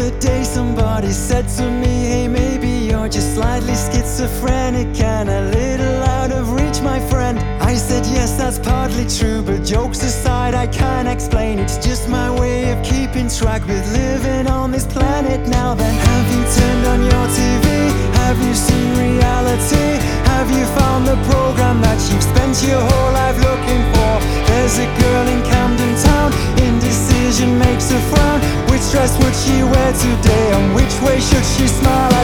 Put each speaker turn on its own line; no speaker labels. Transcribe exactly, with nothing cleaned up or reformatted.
other day somebody said to me, hey, maybe you're just slightly schizophrenic and a little out of reach, my friend. I said yes, that's partly true, but jokes aside, I can't explain. It's just my way of keeping track with living on this planet. Now then, have you turned on your T V? Have you seen reality? Have you found the program that you've spent your whole life looking for? There's a girl in Camden Town, indecision makes her frown. Which dress would she wear today, and which way should she smile?